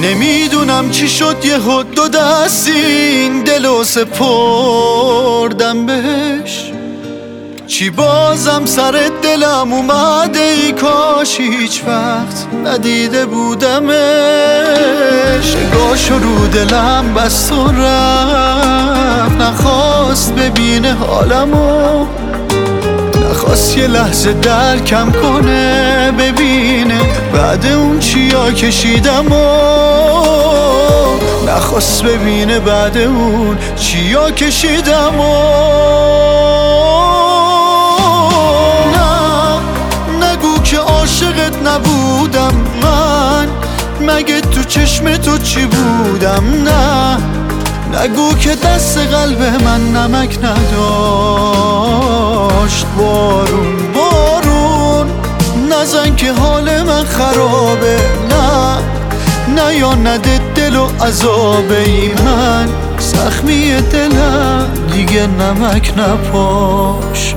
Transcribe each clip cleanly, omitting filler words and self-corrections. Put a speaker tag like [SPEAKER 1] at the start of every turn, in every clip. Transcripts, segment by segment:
[SPEAKER 1] نمیدونم چی شد یهو دو دستی این دلو سپردم بهش. چی بازم سر دلم اومده ای کاش هیچ وقت ندیده بودمش. نگاهشو رو دلم بست و رفت، نخواست ببینه حالمو، نخواست یه لحظه درکم کنه ببینه بعد اون چیا کشیدم و نخواست ببینه بعد اون چیا کشیدم و نگو که عاشقت نبودم من، مگه تو چشم تو چی بودم؟ نه نگو که دست قلب من نمک نداشت. بارون بارون نزن که حال من خرابه، نه یا نده دل و عذابه ای من زخمی دلم دیگه نمک نپاش.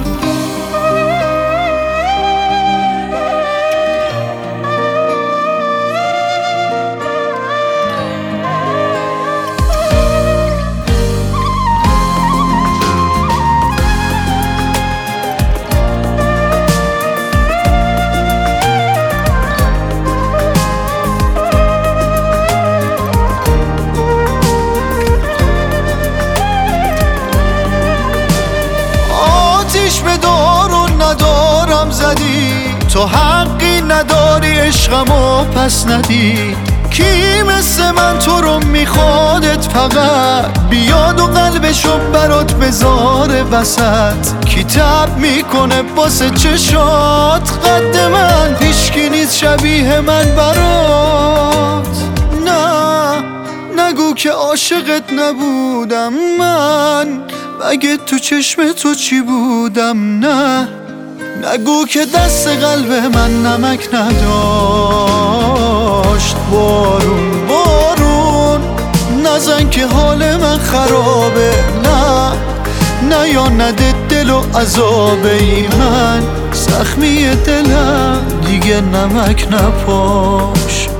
[SPEAKER 1] به دارو ندارم زدی، تو حقی نداری عشقمو پس ندی. کی مثل من تو رو میخوادت فقط بیاد و قلبشو برات بذاره وسط. کی تب میکنه واسه چشات قد من، هیچکی نیست شبیه من برات. نه نگو که عاشقت نبودم من، مگه تو چشم تو چی بودم؟ نه نگو که دست قلب من نمک نداشت. بارون بارون نزن که حال من خرابه، نه یا نده دل و عذابه ای من زخمی دلم دیگه نمک نپاش.